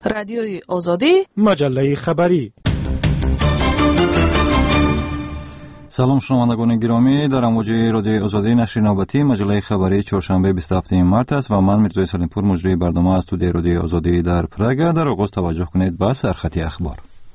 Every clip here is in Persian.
رادیوی آزادی، مجله خبری. سلام شنوندگان گرامی، در امواج رادیوی آزادی نشر نوبتی مجله خبری چهارشنبه 27 مارس است و من میرزا سلیمپور مجری برنامه از استودیوی رادیوی آزادی در پراگ. در آغاز توجه کنید به سرخط اخبار.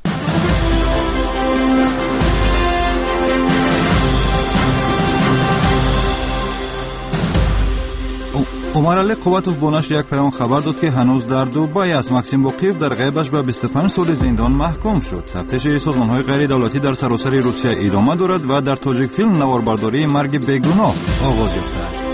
عمر علی قواتوف با نشر یک پیام خبر داد که هنوز در دبی است. ماکسیم باقیف در غیبش به 25 سال زندان محکوم شد. تفتیش سازمان‌های غیر دولتی در سراسر روسیه ادامه دارد و در تاجیک فیلم نواربرداری مرگ بیگناه آغاز یافته است.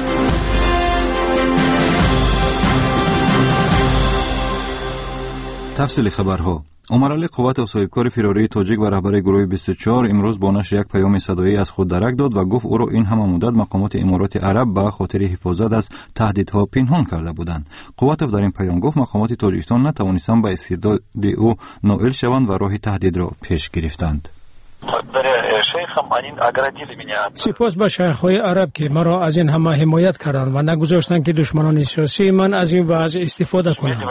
تفصیل خبرها. عمر علی قواتوف صاحبکار فراری تاجیک و رهبر گروه 24 امروز با نشر یک پیام صدایی از خود درک داد و گفت او را این همه مدت مقامات امارات عرب به خاطر حفاظت از تهدیدها پنهان کرده بودند. قواتوف در این پیام گفت مقامات تاجیکستان نتوانستند به استرداد او نائل شوند و راه تهدید را پیش گرفتند. سپاس به شیخ‌های عرب که مرا از این همه حمایت کردند و نگذاشتند که دشمنان سیاسی من از این وضع استفاده کنند.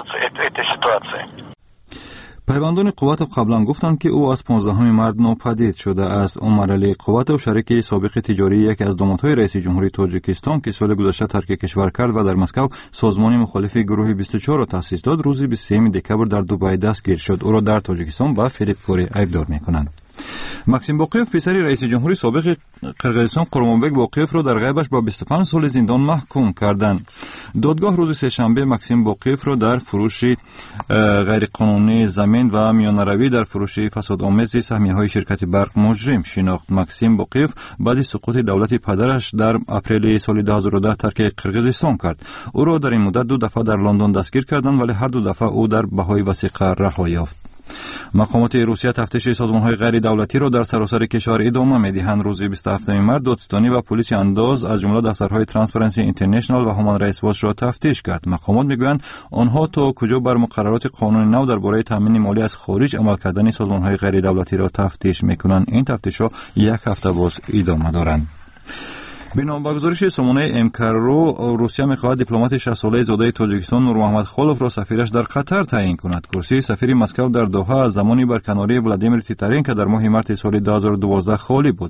پیوندان قواتوف قبلا گفتند که او از 15 مارس ناپدید شده است. عمر علی قواتوف شریک سابق تجاری یکی از دامادهای رئیس جمهوری تاجیکستان که سال گذشته ترک کشور کرد و در مسکو سازمان مخالف گروه 24 را تأسیس داد، روز 23 دکبر در دبی دستگیر شد. او را در تاجیکستان به فریبکاری ایبدار می‌کنند. ماکسیم باقیف پسر رئیس جمهوری سابق قرقیزستان قرمانبک باقیف را در غیبش با 25 سال زندان محکوم کردند. دادگاه روز سه‌شنبه ماکسیم باقیف را در فروش غیرقانونی زمین و میانروی در فروش فسادآمیز سهمیه‌های شرکت برق مجرم شناخت. ماکسیم باقیف بعد سقوط دولت پدرش در اپریل سال 2010 ترک قرقیزستان کرد. او را در این مدت 2 دفعه در لندن دستگیر کردند ولی هر 2 دفعه او در بهای وثیقه رها یافت. مقامات روسیه تفتیش سازمان‌های غیر دولتی را در سراسر کشور ادامه می‌دهند. روز 27 مارس دادستانی و پلیس انداز از جمله دفترهای ترانسپرنسی اینترنشنال و هومن رایتس واچ را تفتیش کرد. مقامات می‌گویند آنها تا کجا بر مقررات قانون نو درباره تامین مالی از خارج عمل کردن سازمان‌های غیر دولتی را تفتیش می‌کنند. این تفتیش‌ها یک هفته باز ادامه دارند. بنا به گزارش سامانه امکارو، روسیه می‌خواهد دیپلمات 60 ساله زاده تاجیکستان نور محمد خالوف را سفیرش در قطر تعیین کند. کرسی سفیر مسکو در دوحه از زمان برکناری ولادیمیر تیتارینکا در ماه مارس سال 2012 خالی بود.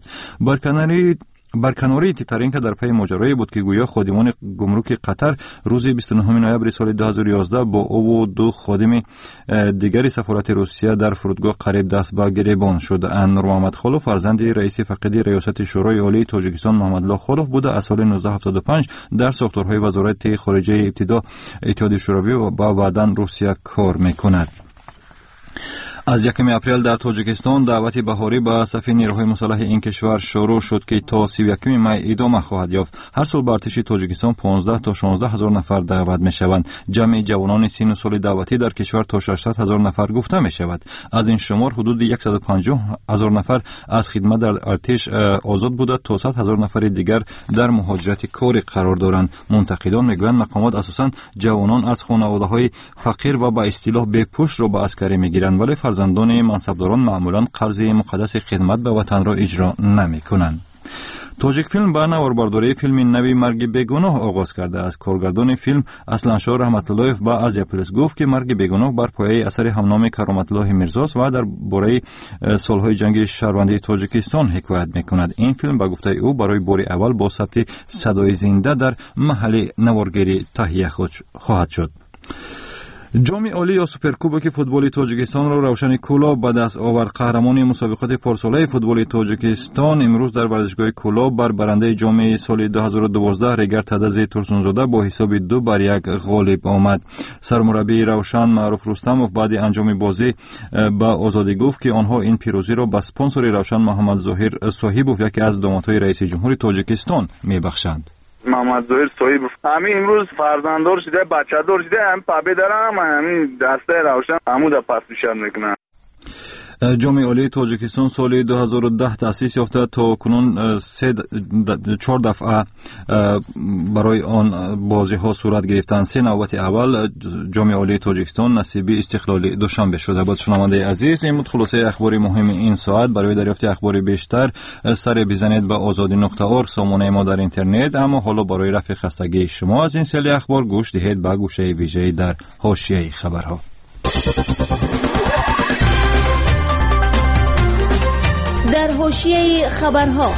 برکناری تیتارینکا در پی ماجرایی بود که گویا خادمان گمرک قطر روز 29 نوامبر سال 2011 با او و 2 خادم دیگری سفارت روسیه در فرودگاه قریب دست به گریبان شد. نور محمد خالوف فرزند رئیس فقیدی ریاست شورای عالی تاجیکستان محمد الله خالوف بوده. از سال 1975 در ساختارهای وزارت خارجه ابتدا اتحادیه شوروی و بعداً روسیه کار می‌کند. از 1 اپریل در تاجیکستان دعوت بهاری به صف نیروهای مسلح این کشور شروع شد که تا 31 می ادامه خواهد یافت. هر سال به ارتش تاجیکستان 15 تا 16 هزار نفر دعوت می شوند. جمع جوانان سن و سال دعوتی در کشور تا 600 هزار نفر گفته می شود. از این شمار حدود 150 هزار نفر از خدمت در ارتش آزاد بوده تا 100 هزار نفر دیگر در مهاجرت کاری قرار دارند. منتقدان میگویند مقامات اساساً جوانان از خانواده‌های فقیر و با اصطلاح بی‌پوش را به عسکری میگیرند ولی فرزندان منصبداران معمولاً قرض مقدس خدمت به وطن را اجرا نمی‌کنند. تاجیک فیلم با نواربرداری فیلم نوی مرگ بیگناه آغاز کرده است. کارگردان فیلم اسلانشاه رحمت اللهیف با ازیا پلیس گفت که مرگ بیگناه بر پایه اثر همنام کرامت الله میرزاست و درباره سالهای جنگ شهروندی تاجیکستان حکایت می‌کند. این فیلم با گفته او برای بار اول با ثبت صدای زنده در محل نوارگیری تهیه خواهد شد. جام عالی یا سوپرکوبک فوتبال تاجیکستان را روشن کولاب به دست آورد. قهرمان مسابقات پارساله فوتبال تاجیکستان امروز در ورزشگاه کولاب بر برنده جام سال 2012 ریگر تدز ترسونزاده با حساب 2-1 غالب آمد. سرمربی روشن معروف رستموف بعد انجام بازی به آزادی گفت که آنها این پیروزی را به اسپانسر روشن محمد ظاهر صاحبوف یکی از دامادهای رئیس جمهوری تاجیکستان میبخشند. محمد ظاهر صاحبوف همین امروز فرزنددار شده، بچه‌دار شده، هم پابه دارم، همین دسته روشن عمود پس بیشتر میکنن. جام عالی تاجیکستان سال 2010 تأسیس یافته. تا کنون 4 دفعه برای آن بازی ها صورت گرفتند. 3 نوبت اول جام عالی تاجیکستان نصیبی استقلال دوشنبه شده بود. شنونده عزیز، این بود خلاصه اخبار مهم این ساعت. برای دریافت اخبار بیشتر سر بزنید به azadi.org سامانه ما در اینترنت. اما حالا برای رفع خستگی شما از این سری اخبار گوش دهید به گوشه ویژه‌ای در حاشیه خبرها. در حاشیه خبرها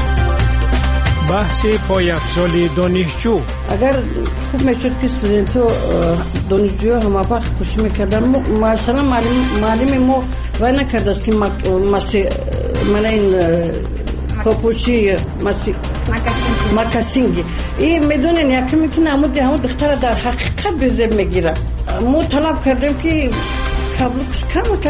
بحث پایافزال دانشجو. اگر خوب میشد که استودنت‌ها دانشجوها هم وقت خوشی میکردن، مثلا معلم ما وای نکرده است که من این پاپوشی مکاسینگی این میدونین یکی میکنه همون دختر در حقیقت به زب میگیره. ما طلب کردیم که کابلوکش کم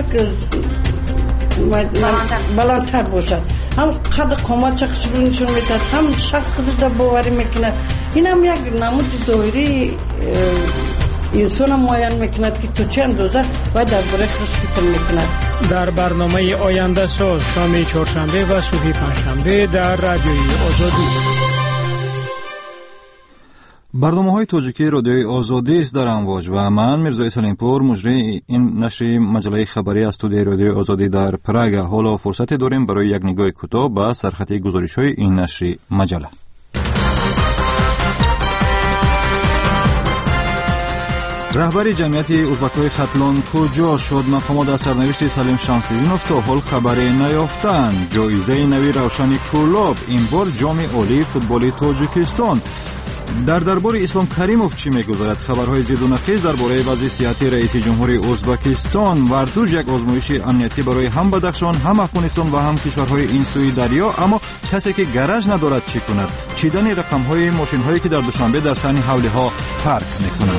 بلندتر باشد، هم قد قامت شخص رو نشون میدهد، هم شخص خودش در باوری میکنه. این هم یک نمود ظاهری انسان هم معین میکند که تو چه اندازه باید در باره خودش فکر میکند. در برنامه آینده ساز شام چهارشنبه و صبح پنجشنبه در رادیوی آزادی. برنامه‌های توجیکی رادیوی آزادی است در امواج و من میرزا سلیمپور مجری این نشر مجله خبری از استودیوی رادیوی آزادی در پراگ. حالا فرصت داریم برای یک نگاه کوتاه به سرخط گزارش‌های این نشر مجله. رهبر جمعیت ازبک‌های ختلان کجا شد؟ مقامات از سرنوشت سلیم شمس‌الدینوف تا حال خبری نیافتند. جایزه نوی روشن کولاب، این بار جام عالی فوتبال تاجیکستان. در دربار اسلام کریموف چی میگذارد؟ خبرهای زید و نقیض درباره وضع صحتی رئیس جمهوری ازبکستان. وردوژ یک آزمایش امنیتی برای هم بدخشان، هم افغانستان و هم کشورهای این سوی دریا. اما کسی که گراژ ندارد چی کند؟ چیدن رقم‌های ماشین‌هایی که در دوشنبه در صحن حولی‌ها پارک می‌کنند.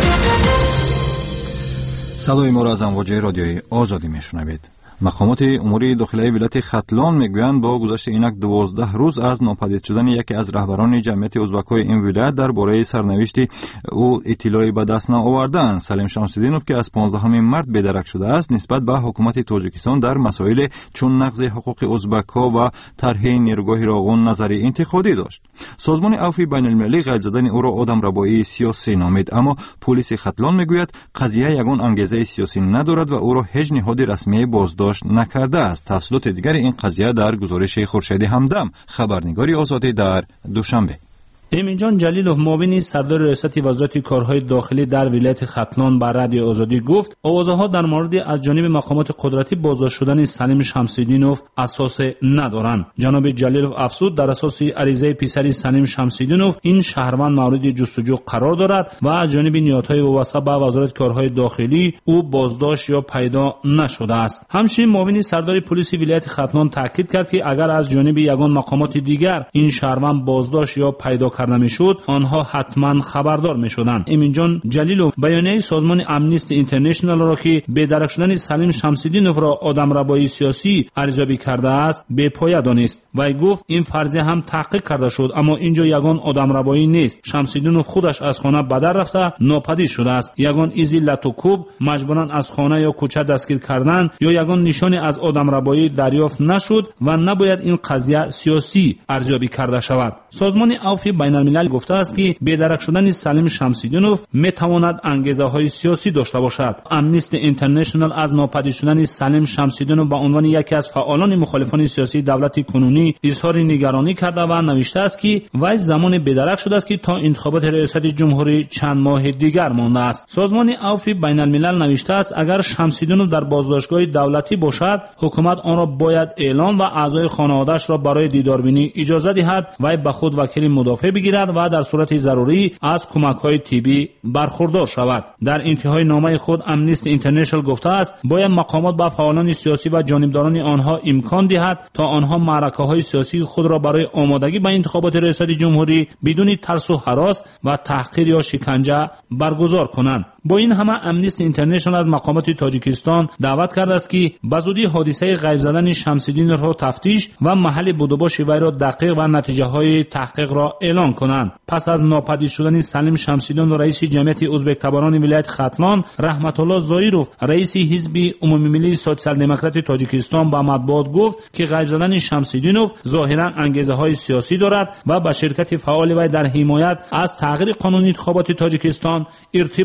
صدای ما را از امواج رادیوی آزادی میشنوید. مقامات امور داخلی ولایت ختلان میگویند با گذشت اینک 12 روز از ناپدید شدن یکی از رهبران جمعیت ازبک‌های این ولایت درباره سرنوشت او اطلاعی به دست نآوردند. سلیم شمس‌الدینوف که از 15 مارس بی‌درک شده است نسبت به حکومت تاجیکستان در مسائل چون نقض حقوق ازبک‌ها و طرح نیروگاه راغون نظری انتقادی داشت. سازمان عفو بین‌المللی غیب زدن او را آدمربایی سیاسی نامید، اما پلیس ختلان میگوید قضیه یگان انگیزه سیاسی ندارد و او را هیچ نهاد رسمی بازداشت نکرده است. تفصیلات دیگر این قضیه در گزارش خورشید همدم، خبرنگاری آزادی در دوشنبه. امینجان جلیلوف معاون سردار ریاست وزارت کارهای داخلی در ولایت ختلان به رادیو آزادی گفت آوازها در مورد از جانب مقامات قدرتی بازداشت شدن سلیم شمس‌الدینوف اساس ندارند. جناب جلیلوف افزود در اساس عریضه پسر سلیم شمس‌الدینوف این شهروند مورد جستجو قرار دارد و از جانب نهادهای وابسته به وزارت کارهای داخلی او بازداشت یا پیدا نشده است. همچنین معاون سردار پلیس ولایت ختلان تاکید کرد که اگر از جانب یگان مقامات دیگر این شهروند بازداشت یا پیدا کرده میشد آنها حتما خبردار میشدند. امینجان جلیلوف بیانیه سازمان امنیستی اینترنشنال را که بی‌درک شدن سلیم شمس‌الدینوف را آدمربایی سیاسی ارزیابی کرده است بی پایه دانست. وی گفت این فرضیه هم تحقیق کرده شد، اما اینجا یگان آدمربایی نیست. شمس‌الدینوف خودش از خانه به در رفته ناپدید شده است. یگان ایزی لتوکوب مجبورن از خانه یا کوچه دستگیر کردن یا یگان نشانی از آدمربایی دریافت نشد و نباید این قضیه سیاسی ارزیابی کرده شود. سازمان عفو بین‌الملل گفته است که بی‌درک شدن سلیم شمس‌الدینوف میتواند انگیزه های سیاسی داشته باشد. امنیستی اینترنشنال از ناپدید شدن سلیم شمس‌الدینوف به عنوان یکی از فعالان مخالفان سیاسی دولت کنونی اظهار نگرانی کرده و نوشته است که وی زمان بی‌درک شده است که تا انتخابات ریاست جمهوری چند ماه دیگر مانده است. سازمان عفو بین‌الملل نوشته است اگر شمس‌الدینوف در بازداشتگاه دولتی باشد حکومت آن را باید اعلان و اعضای خانواده‌اش را برای دیداربینی اجازه دهد و به خود وکیل مدافع بگیرد و در صورت ضروری از کمک‌های طبی برخوردار شود. در انتهای نامه خود امنیستی اینترنشنال گفته است باید مقامات به فعالان سیاسی و جانبداران آنها امکان دهد تا آنها معرکه‌های سیاسی خود را برای آمادگی به انتخابات ریاست جمهوری بدون ترس و هراس و تحقیر یا شکنجه برگزار کنند. با این همه امنیستی اینترنشنال از مقامات تاجیکستان دعوت کرده است که بزودی حادثه غیب زدن شمس‌الدینوف را تفتیش و محل بود و باش وی را دقیق و نتیجه‌های تحقیق را اعلان کنند. پس از ناپدید شدن سلیم شمس‌الدینوف رئیس جمعیت ازبک تباران ولایت ختلان، رحمت الله زایروف رئیس حزب عمومی ملی سوسیال دموکرات تاجیکستان با مطبوعات گفت که غیب زدن شمس‌الدینوف ظاهراً انگیزه‌های سیاسی دارد و با شرکت فعال وی در حمایت از تغییر قانون انتخابات تاجیکستان ارتباط می‌گیرد.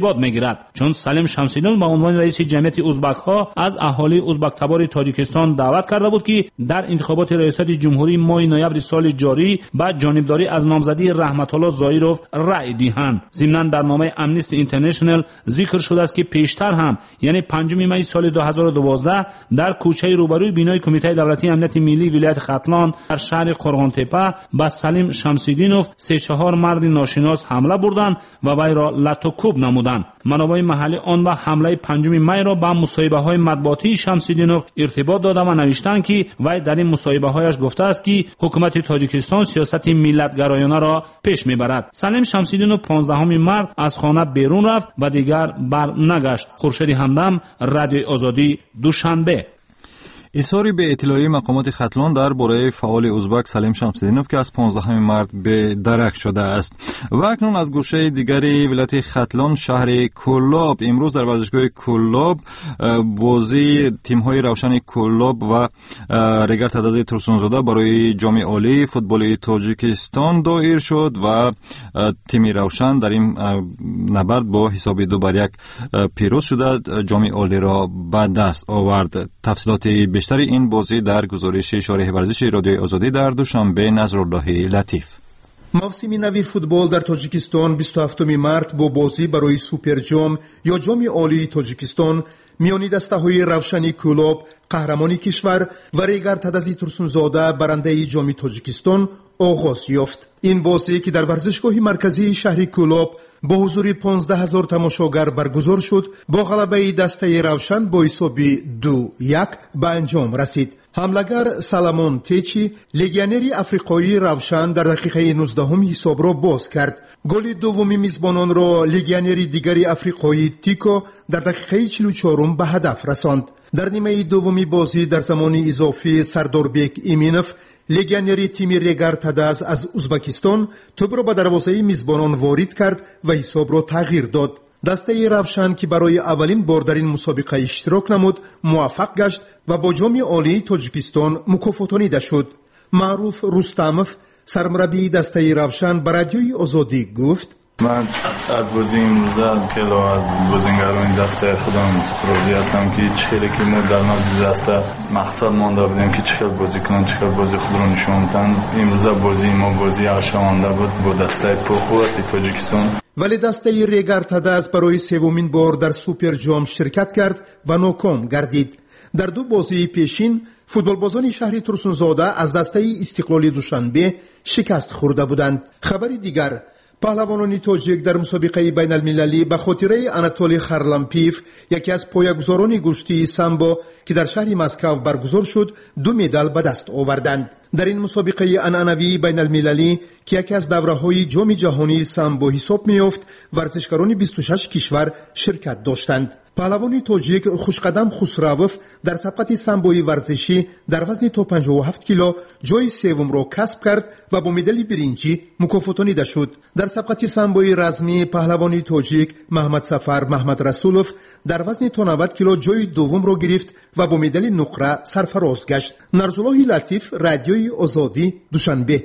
میآید، چون سلیم شمسیدون به عنوان رئیس جمعیت ازبک ها از اهالی ازبک تبار تاجیکستان دعوت کرده بود که در انتخابات ریاست جمهوری ماه نوامبر سال جاری با جانبداری از نامزدی رحمت الله ظاهروف رأی دهند. ضمناً در نامه امنیستی اینترنشنال ذکر شده است که پیشتر هم یعنی 5 می سال 2012 در کوچه روبروی بینای کمیته دولتی امنیت ملی ولایت ختلان در شهر قرغانتپه به سلیم شمسیدینوف 3-4 مرد ناشناس حمله بردند و وی را لطوکوب نمودند. منابع محلی آن و حمله 5 می را با مصاحبه‌های مطبوعاتی شمسیدینوف ارتباط داده و نوشتند که وی در این مصاحبه‌هایش گفته است که حکومت تاجیکستان سیاست ملت‌گرایانه را پیش می‌برد. سلیم شمسیدینوف 15 مارس از خانه بیرون رفت و دیگر بر نگشت. خورشید همدم، رادیوی آزادی، دوشنبه. اظهاری به اطلاعیه مقامات ختلان درباره فعال ازبک سلیم شمسیدینوف که از 15 مارس به درک شده است. و اکنون از گوشه دیگری ولایت ختلان شهر کلاب، امروز در ورزشگاه کلاب بازی تیم‌های روشن کلاب و رگر تعداد ترسونزاده برای جام عالی فوتبال تاجیکستان دایر شد و تیم روشن در این نبرد با حساب 2-1 پیروز شده جام عالی را به دست آورد. تفصیلات بیشتر این بازی در گزارش شارح ورزش رادیوی آزادی در دوشنبه نظرالله لطیف. موسم نوی فوتبال در تاجیکستان 27 مارس با بازی برای سوپر جام یا جام عالی تاجیکستان میانی دسته‌های روشنی کلاب قهرمانی کشور و ریگر تدازی ترسونزاده برنده جام تاجیکستان آغاز یافت. این بازی که در ورزشگاه مرکزی شهر کلاب با حضور 15,000 تماشاگر برگزار شد با غلبه دسته روشن با حساب 2-1 به انجام رسید. حملگر سلمان تیچی لگیونری افریقایی روشن در دقیقه 19 حساب را باز کرد. گل دومی میزبانان را لگیونری دیگری افریقایی تیکو در دقیقه 44 به هدف رساند. در نیمه دومی بازی در زمان اضافی سرداربک ایمینوف لگیونری تیم ریگر تداز از ازبکستان توپ را به دروازه میزبانان وارد کرد و حساب را تغییر داد. دسته روشن که برای اولین بار در این مسابقه اشتراک نمود موفق گشت و با جام عالی تاجیکستان مکافاتانیده شد. معروف رستموف سرمربی دسته روشن به رادیوی آزادی گفت: من از بازی امروزه خیلی از بازیگران دسته خودم راضی هستم که چه که ما در نزد دسته مقصد مانده بودیم که چه بازی کنن، چه بازی خود رو نشون بدن. امروزه بازی ما بازی آشامانده بود با دسته پرقوت تاجیکستان. ولی دسته ریگر تداز برای سومین بار در سوپر جام شرکت کرد و ناکام گردید. در دو بازی پیشین فوتبالبازان شهر ترسونزاده از دسته استقلال دوشنبه شکست خورده بودند. خبری دیگر، پهلوانان تاجیک در مسابقه بین المللی به خاطره آناتولی خرلمپیف یکی از پایه‌گذاران گشتی سامبو که در شهر مسکو برگزار شد 2 مدال به دست آوردند. در این مسابقه عنعنوی بین المللی که یکی از دوره‌های جام جهانی سامبو حساب می‌یافت ورزشکاران 26 کشور شرکت داشتند. پهلوان تاجیک خوشقدم خسروف در سبقت سامبوی ورزشی در وزن تا 57 کیلو جای سوم را کسب کرد و با مدال برنجی مکافاتانیده شد. در سبقت سامبوی رزمی پهلوان تاجیک محمد سفر محمد رسولوف در وزن تا 90 کیلو جای دوم را گرفت و با مدال نقره سرفراز گشت. نظرالله لطیف، رادیوی آزادی، دوشنبه.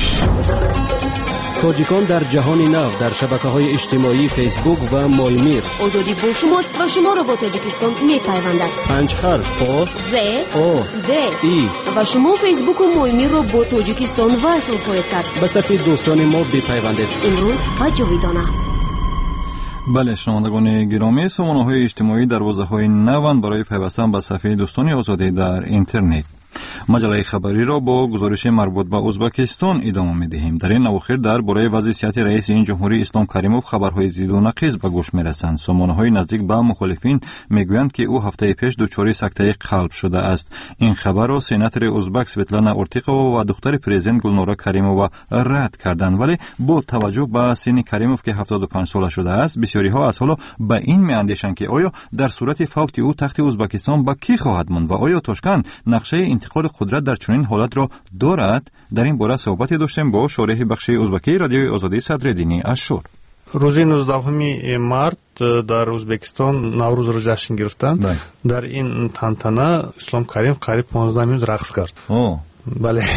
تاجیکان در جهان نو در شبکه‌های اجتماعی فیسبوک و مایمیر. آزادی با شماست و شما را با تاجیکستان می‌پیوندد. 5 حرف آ ز او د ای و شما فیسبوک و مایمیر را با تاجیکستان وصل خواهید کرد. به صفحه دوستان ما بپیوندید. امروز و جاویدانه. بله شنوندگان گرامی، سامانه‌های اجتماعی دروازه‌های نوند برای پیوستن به صفحه دوستان آزادی در اینترنت. مجله خبری را با گزارش مربوط به ازبکستان ادامه می‌دهیم. در این اواخر درباره وضعیت رئیس این جمهوری اسلام کریموف خبرهای زید و نقیض به گوش می‌رسند. سامانه‌های نزدیک به مخالفین میگویند که او هفته پیش دچار سکته قلب شده است. این خبر را سناتور ازبک سویتلانا اورتیقووا و دختر پرزیدنت گلنورا کریمووا رد کردند، ولی با توجه به سن کریموف که 75 ساله شده است بسیاری‌ها از حالا به این می‌اندیشند که آیا در صورت فوت او تخت ازبکستان به کی خواهد ماند و آیا تاشکند نقشه انتقال قدرت در چنین حالت را دارد؟ در این باره صحبت داشتیم با شارح بخش ازبکی رادیوی آزادی صدرالدین اشور. روز 19 مارس در ازبکستان نوروز را جشن گرفتند. در این تنتنه اسلام کریم قریب 15 منوت رقص کرد. بله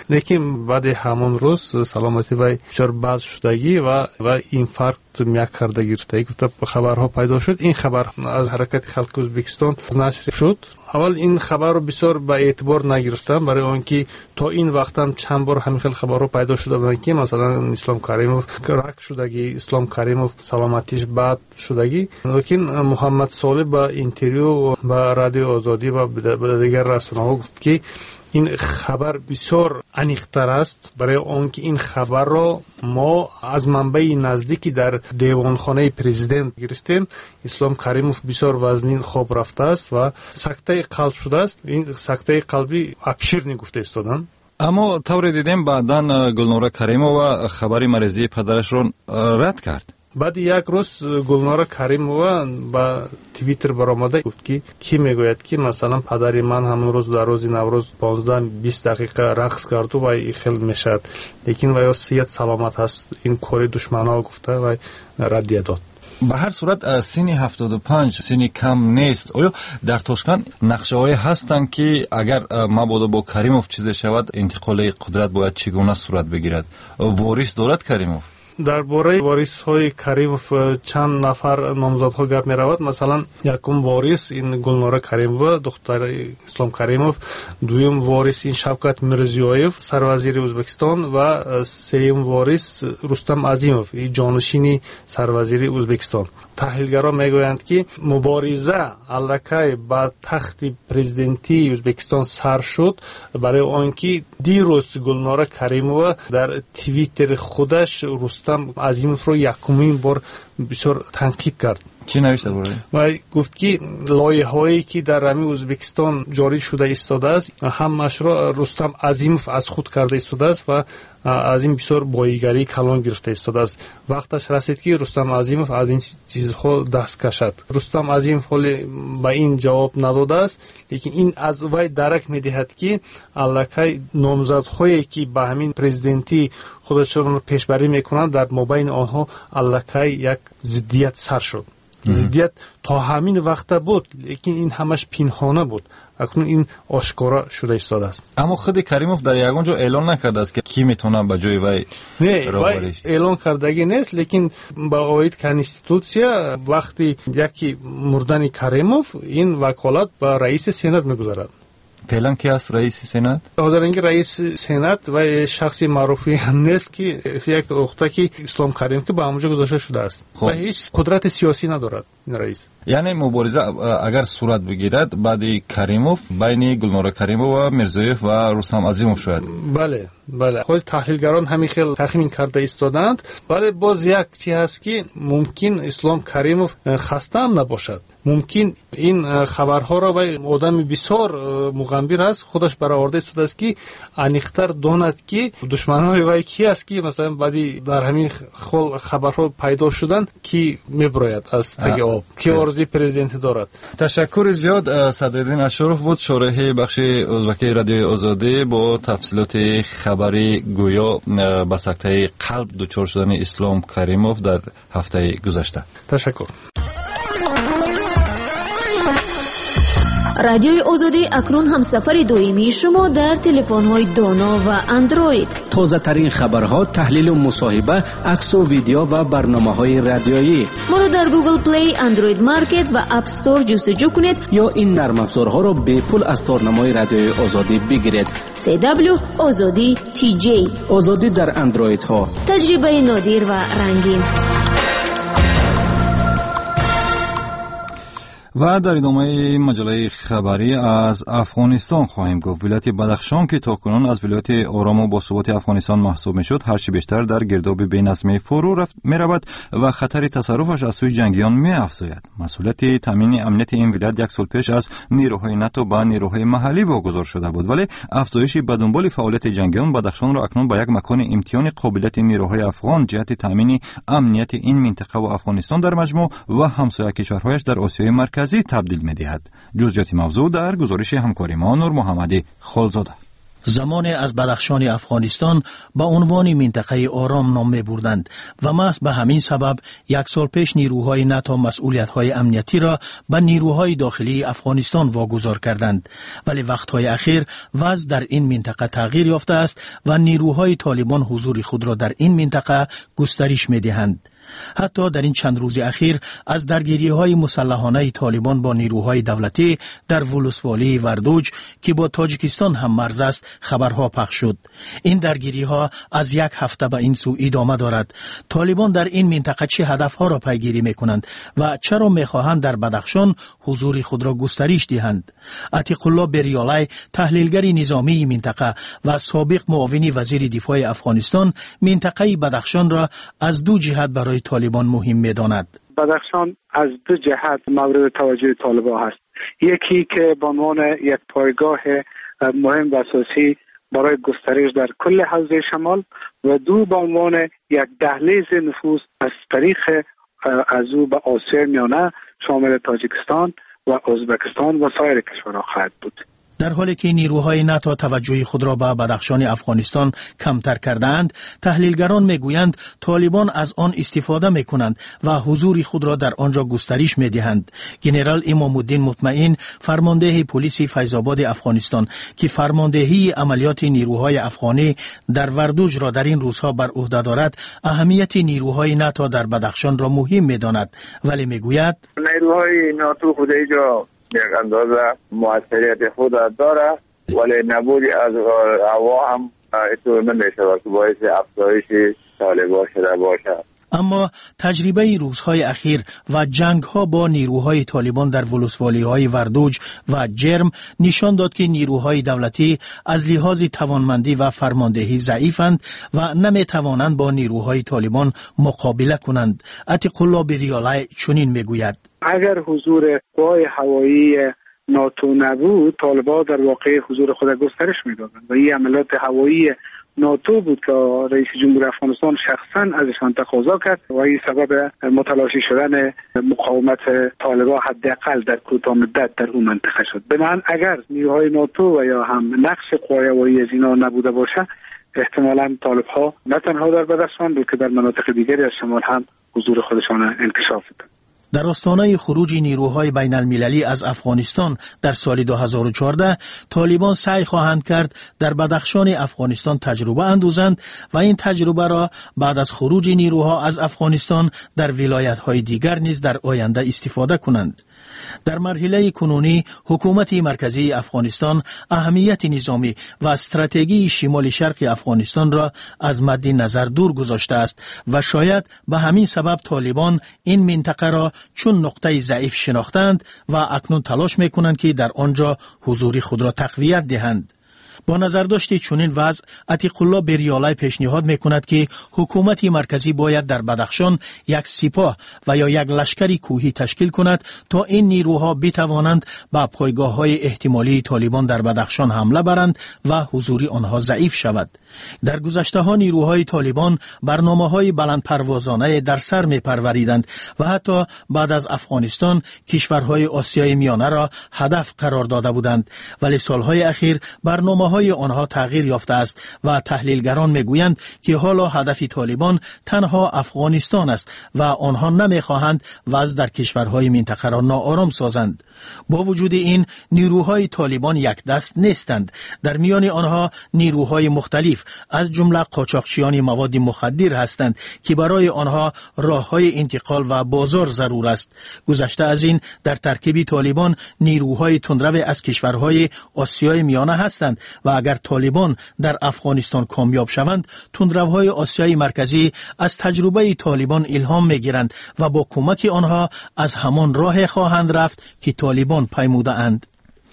لیکن بعد همون روز سلامتی وی بسیار بد شدگی و اینفارکت میک کرده گرفتگی گفته خبرها پیدا شد. این خبر از حرکت خلق ازبکستان نشر شد. اول این خبر رو بسیار به اعتبار نگرفتم برای آنکه تا این وقت هم چند بار همین خیلی خبرها پیدا شده بودن که مثلا اسلام کریموف رک شدگی، اسلام کریموف سلامتیش بد شدگی. لیکن محمد صالح با اینترویو با رادیو آزادی و دیگر رسانه‌ها گفت که این خبر بسیار عمیق‌تر است برای آنکه این خبر را ما از منبع نزدیکی در دیوانخانه پرزیدنت گرفتیم. اسلام کریموف بسیار وزنین خواب رفته است و سکته قلب شده است. این سکته قلبی ابشیرنی گفته استادن. اما طور دیدیم بعداً گلنوره کریمووا خبر مریضی پدرش را رد کرد. بعد یک روز گلناره کریمووا با توییتر برآمده گفت که کی میگوید که مثلا پدر من همون روز در روز نوروز 15-20 دقیقه رقص کرد و خیلی میشد، لیکن وای صحت سلامت هست، این کاری دشمنا گفته و ردیه داد. به هر صورت سینی 75 سینی کم نیست. آیا در توشکان نقشه‌هایی هستند که اگر مبادا با کریموف چیزی شود انتقال قدرت باید چگونه صورت بگیرد؟ وارث دارد کریموف؟ درباره واریس‌های کریموف چند نفر نامزدها گپ می‌رود. مثلا یکم واریس این گلنوره کریمووا دختر اسلام کریموف، دویم واریس این شوکت میرزیویف سروازیر ازبکستان و سوم واریس رستم عظیموف این جانشین سروازیر ازبکستان. تحلیلگران میگویند که مبارزه الکی با تخت پرزیدنتی ازبکستان سر شد برای آنکه دیروز گلنوره کریمووا در توییتر خودش رستم عظیموف رو یکمین بار بسیار تنقید کرد. چی نوشته بود؟ و گفت که لایحه‌هایی که در ازبکستان جاری شده ایستاده است همش را رستم عظیموف از خود کرده ایستاده است و از این بسیار بایگری کلان گرفته ایستاده است. وقتش رسید که رستم عظیموف از این چیزها دست کشد. رستم عظیموف حالی به این جواب نداده است، لیکن این از وی درک می‌دهد که الکی نامزدهایی که به همین پرزیدنتی خودشون پیشبری میکنند در مابین آنها الکی یک ضدیت سر شد. ضدیت تا همین وقت بود، لیکن این همش پنهانه بود. اکنون این آشکارا شده ایستاده است. اما خود کریموف در یگان جا اعلان نکرده است که کی میتونه به جای وی وی اعلان کردگی نیست، لیکن با اوید کنستیتوسیا وقتی یکی مردن کریموف این وکالت با رئیس سنات میگذارد. فعلا کی است رئیس سنات؟ حاضرینگی رئیس سنات و شخصی معروفی هم نیست که یک دختر که اسلام کریموف که با همونجا گذاشته شده است و هیچ قدرت سیاسی ندارد این رئیس. یعنی مبارزه اگر صورت بگیرد بعد کریموف بین گلنوره کریمووا و میرزایف و رستم عظیموف شد. بله خود تحلیلگران همین خیلی تخمین کرده ایستادند. ولی باز یک چیز هست که ممکن اسلام کریموف خسته هم نباشد. ممکن این خبرها را به آدم بسیار مغمبر است خودش برآورده ایستاده است که انیختر داند که دشمنان وی کی است که مثلا بعدی در همین خبرها پیدا شدن کی میبراید از تگ آب کی عرضی پرزیدنت دارد. تشکر زیاد. صدرالدین اشرف بود، شارح بخش ازبکی رادیو آزادی، با تفصیلات خبری گویا به سکته قلب دچار شدن اسلام کریموف در هفته گذشته. تشکر. رادیوی آزادی اکنون هم سفر دائمی شما در تلفن‌های دانا و اندروید. تازه ترین خبرها، تحلیل و مصاحبه، عکس و ویدیو و برنامه‌های رادیویی. ما رو در گوگل پلی، اندروید مارکت و اپ استور جستجو کنید یا این نرم افزارها رو به پول از تارنمای رادیوی آزادی بگیرید. CW آزادی TJ آزادی در اندروید ها. تجربه نادر و رنگین. و در ادامه مجله خبری از افغانستان خواهیم گفت. ولایت بدخشان که تاکنون از ولایت آرام و باثبات افغانستان محسوب میشد، هرچی بیشتر در گرداب بی‌نظمی فرو میرود و خطر تصرفش از سوی جنگیان میافزاید. مسئولیت تامین امنیت این ولایت یک سال پیش از نیروهای ناتو به نیروهای محلی واگذار شده بود، ولی افزایش به دنبال فعالیت جنگیان بدخشان را اکنون به یک مکان امتحان قابلیت نیروهای افغان جهت تامین امنیت این منطقه و افغانستان در مجموع و همسایه کشورهایش در آسیای مرکزی تبدیل می‌دهد. جزئیات موضوع در گزارش همکاری ما نور محمدی خالزاده. زمان از بدخشان افغانستان به عنوان منطقه آرام نام می‌بردند و محض به همین سبب یک سال پیش نیروهای ناتو مسئولیت‌های امنیتی را به نیروهای داخلی افغانستان واگذار کردند، ولی وقت‌های اخیر وضع در این منطقه تغییر یافته است و نیروهای طالبان حضور خود را در این منطقه گسترش می‌دهند. حتی در این چند روز اخیر از درگیری‌های مسلحانه طالبان با نیروهای دولتی در ولسوالی وردوج که با تاجیکستان هم مرز است خبرها پخش شد. این درگیری‌ها از یک هفته به این سو ادامه دارد. طالبان در این منطقه چه هدفها را پیگیری می‌کنند و چرا می‌خواهند در بدخشان حضور خود را گسترش دهند؟ عتیق الله بریالای، تحلیلگر نظامی منطقه و سابق معاون وزیر دفاع افغانستان، منطقه بدخشان را از دو جهت برای طالبان مهم می‌داند. بدخشان از دو جهت مورد توجه طالبان است. یکی که به عنوان یک پایگاه مهم و اساسی برای گسترش در کل حوزه شمال و دو به عنوان یک دهلیز نفوذ از طریق از او به آسیای میانه شامل تاجیکستان و ازبکستان و سایر کشورها خواهد بود. در حالی که نیروهای ناتو توجه خود را به بدخشان افغانستان کمتر کردند، تحلیلگران میگویند طالبان از آن استفاده میکنند و حضور خود را در آنجا گسترش میدهند. ژنرال امام الدین مطمئن، فرمانده پلیس فیض‌آباد افغانستان که فرماندهی عملیات نیروهای افغانی در وردوج را در این روزها بر عهده دارد، اهمیت نیروهای ناتو در بدخشان را مهم میداند، ولی میگوید نیروهای ناتو خود اینجا یک اندازه موثریت خود داره، ولی نبودی از هوا هم اینطور نمیشه که باعث افزایش طالبان شده باشد. اما تجربه روزهای اخیر و جنگ‌ها با نیروهای طالبان در ولسوالی‌های وردوج و جرم نشان داد که نیروهای دولتی از لحاظ توانمندی و فرماندهی ضعیفند و نمی‌توانند با نیروهای طالبان مقابله کنند. عتیق الله بریالای چنین میگوید: اگر حضور قوای هوایی ناتو نبود، طالبان در واقع حضور خود گسترش می‌دادند و این عملیات هوایی ناتو بود که رئیس جمهور افغانستان شخصا ازشان تقاضا کرد و این سبب متلاشی شدن مقاومت طالبان حداقل در کوتاه مدت در اون منطقه شد. بنابراین اگر نیروهای ناتو و یا هم نقش قوای هوایی از اینا نبوده باشه، احتمالاً طالب‌ها نه تنها در بدخشان بلکه در مناطق دیگری از شمال هم حضور خودشان انکشاف دادند. در آستانه خروج نیروهای بین المللی از افغانستان در سال 2014 طالبان سعی خواهند کرد در بدخشان افغانستان تجربه اندوزند و این تجربه را بعد از خروج نیروها از افغانستان در ولایت‌های دیگر نیز در آینده استفاده کنند. در مرحله کنونی حکومت مرکزی افغانستان اهمیت نظامی و استراتژی شمال شرق افغانستان را از مد نظر دور گذاشته است و شاید به همین سبب طالبان این منطقه را چون نقطه ضعیف شناختند و اکنون تلاش میکنند که در آنجا حضور خود را تقویت دهند. با نظرداشت چنین وضع، عتیق الله بریالای پیشنهاد میکند که حکومت مرکزی باید در بدخشان یک سپاه و یا یک لشکری کوهی تشکیل کند تا این نیروها بتوانند به پایگاه‌های احتمالی طالبان در بدخشان حمله برند و حضور آنها ضعیف شود. در گذشته‌ها نیروهای طالبان برنامه‌های بلندپروازانه در سر می‌پروریدند و حتی بعد از افغانستان کشورهای آسیای میانه را هدف قرار داده بودند، ولی سالهای اخیر برنامه‌های آنها تغییر یافته است و تحلیلگران میگویند که حالا هدف طالبان تنها افغانستان است و آنها نمیخواهند وضع در کشورهای منطقه را ناآرام سازند. با وجود این نیروهای طالبان یک دست نیستند. در میان آنها نیروهای مختلف از جمله قاچاقچیان مواد مخدر هستند که برای آنها راههای انتقال و بازار ضرور است. گذشته از این در ترکیب طالبان نیروهای تندرو از کشورهای آسیای میانه هستند و اگر طالبان در افغانستان کامیاب شوند، تندروهای آسیای مرکزی از تجربه طالبان الهام میگیرند و با کمک آنها از همان راه خواهند رفت که طالبان پیموده اند.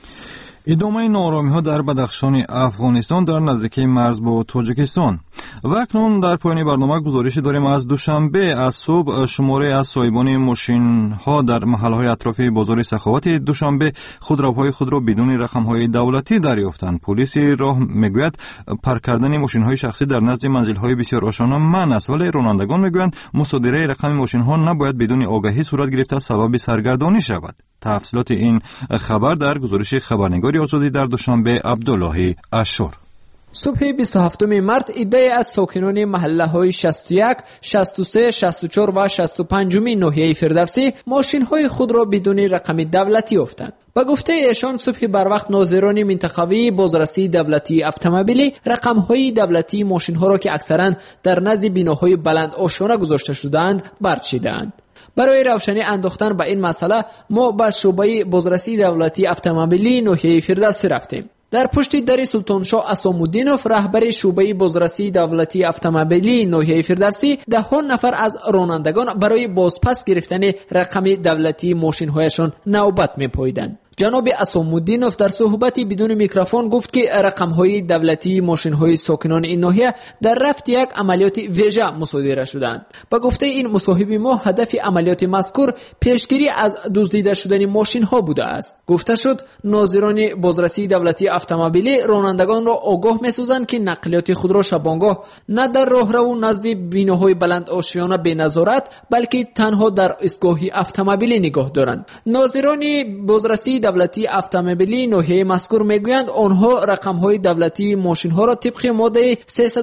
ادامه ناآرامی‌ها در بدخشان افغانستان در نزدیکی مرز با تاجیکستان. و اکنون در پایان برنامه گزارشی داریم از دوشنبه از صبح شماره از صاحبان ماشین‌ها در محل‌های اطراف بازار سخاوت دوشنبه خودروهای خود را بدون رقم‌های دولتی دریافتند. پلیس راه میگوید پارک کردن ماشین‌های شخصی در نزد منزل‌های بسیار آشنا منع است، ولی رانندگان میگویند مصادره رقم ماشین‌ها نباید بدون آگاهی صورت گرفته سبب سرگردانی شود. تفصیلات این خبر در گزارش خبرنگاری آزادی در دوشنبه عبدالله اشور. صبح 27 مارت عده‌ای از ساکنان محله‌های 61، 63، 64 و 65 ناحیه فردوسی ماشین‌های خود را بدون رقم دولتی یافتند. با گفته ایشان صبح بر وقت ناظران منطقوی بازرسی دولتی اتومبیلی رقم‌های دولتی ماشین‌ها را که اکثراً در نزد بیناهای بلند آشیانه گذاشته شده‌اند برچیدند. برای روشنی انداختن به این مسئله ما به شعبه بازرسی دولتی اتومبیلی ناحیه فردوسی رفتیم. در پشت در سلطان شاه اسام‌الدینوف رهبر شعبه بازرسی دولتی اتومبیلی ناحیه فردوسی 10 نفر از رانندگان برای بازپس گرفتن رقم دولتی ماشین‌هایشان نوبت می‌پاییدند. جناب اسام‌الدینوف در صحبتی بدون میکروفون گفت که رقم‌های دولتی ماشین‌های ساکنان این ناحیه در رفت یک عملیات ویژه مصادره شدند. با گفته این مصاحب ما هدف عملیات مذکور پیشگیری از دزدیده شدن ماشین‌ها بوده است. گفته شد ناظران بازرسی دولتی اتومبیلی رانندگان را آگاه می‌سازند که نقلیات خود را شبانگاه نه در راهرو نزد بیناهای بلند آشیانه به نظارت بلکه تنها در ایستگاه اتومبیلی نگاه دارند. ناظران بازرسی دولتی اتومبیلی ناحیه مذکور میگویند آنها رقم‌های دولتی ماشین‌ها را طبق ماده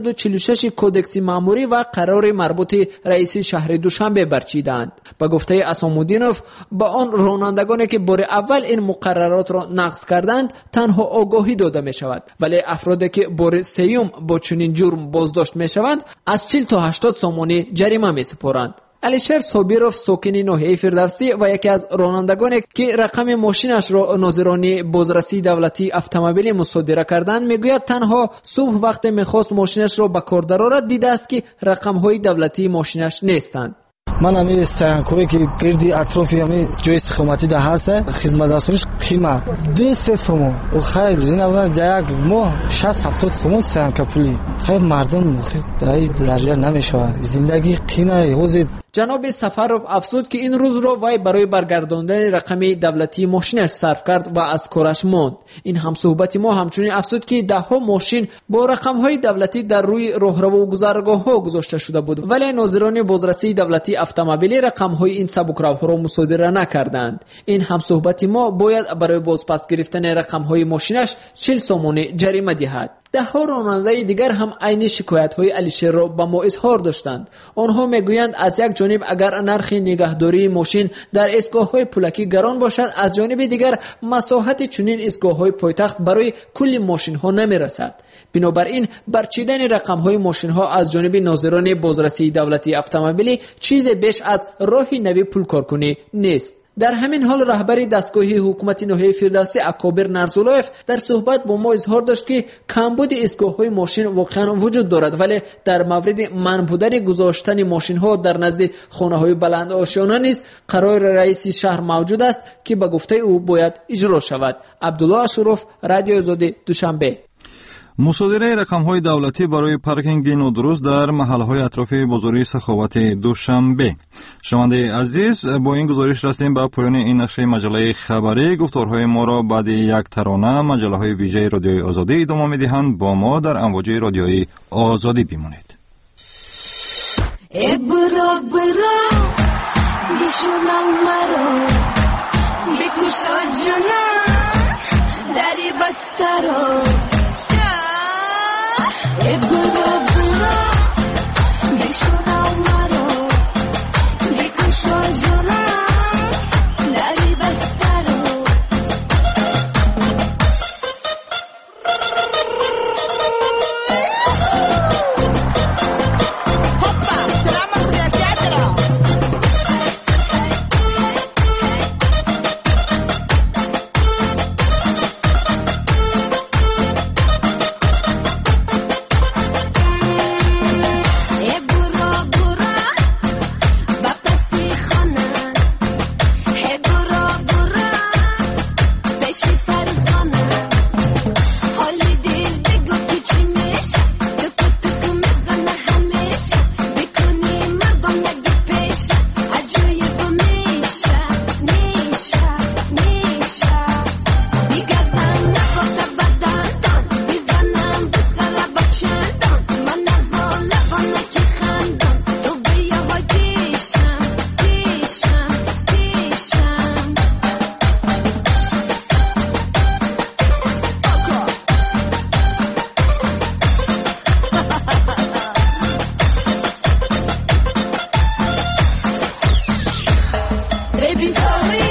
346 کودکس مأموری و قرار مربوط رئیس شهر دوشنبه برچیدند. با گفته اسام‌الدینوف با آن رانندگانی که بار اول این مقررات را نقض کردند تنها آگاهی داده می شود، ولی افرادی که بار سوم با چنین جرم بازداشت می شوند از 40 تا 80 سامانی جریمه می سپارند. علیشیر صابیروف ساکن ناحیه فردوسی و یکی از رانندگانی که رقم ماشینش را ناظران بازرسی دولتی اتومبیلی مصادره کردند میگوید تنها صبح وقت میخواست ماشینش را به کار درآورد دیده است که رقم‌های دولتی ماشینش نیستند. من همی سنگ‌هایی که گردی اطراف همی جای استخامتی ده هست خدمت رسانش قیمت 2-3 سوم و خیلی این اول در یک ماه 60-70 سوم سنگ پولی خیلی مردم در این درجه نمیشود. زندگی قینه حوزه. جناب سفرов افزود که این روز را وی برای برگرداندن رقم دولتی ماشینش صرف کرد و از کارش ماند. این همصحبت ما همچنین افزود که 10 ماشین با رقم‌های دولتی در روی راهرو و گذرگاه‌ها گذاشته شده بود، ولی ناظران بازرسی دولتی اتومبیلی رقم‌های این سبکروها را مصادره نکردند. این همصحبت ما باید برای بازپس گرفتن رقم‌های ماشینش 40 سامانی جریمه دهد. 10 راننده دیگر هم عین شکایت‌های علیشیر را با ما اظهار داشتند. آنها میگویند از یک جانب اگر نرخ نگهداری ماشین در ایستگاه‌های پولکی گران باشد، از جانب دیگر مساحت چنین ایستگاه‌های پایتخت برای کل ماشین‌ها نمی‌رسد. بنابراین برچیدن رقم‌های ماشین‌ها از جانب ناظران بازرسی دولتی اتومبیلی چیز بیش از راهی نوی پول کارکنی نیست. در همین حال رهبر دستگاه حکومت ناحیه فردوسی اکابر نرزولایف در صحبت با ما اظهار داشت که کمبود ایستگاه‌های ماشین واقعا وجود دارد، ولی در مورد منع بودن گذاشتن ماشین‌ها در نزد خانه‌های بلند آشیانه نیز قرار رئیس شهر موجود است که به گفته او باید اجرا شود. عبدالله اشرف، رادیو آزادی، دوشنبه. مصادره رقم‌های دولتی برای پارکینگ نادرست در محله‌های اطراف بازار سخاوت دوشنبه. شنونده عزیز، با این گزارش رسیدیم به پایان این نشر مجله خبری. گفتارهای ما را بعد یک ترانه مجله‌های ویژه رادیوی آزادی ادامه می‌دهند. با ما در امواج رادیوی آزادی بمانید. برا بیشونم مرا بکشا جنم دری بسترا برا بیشونم مرا بکشا جنم دری بسترا بیزاری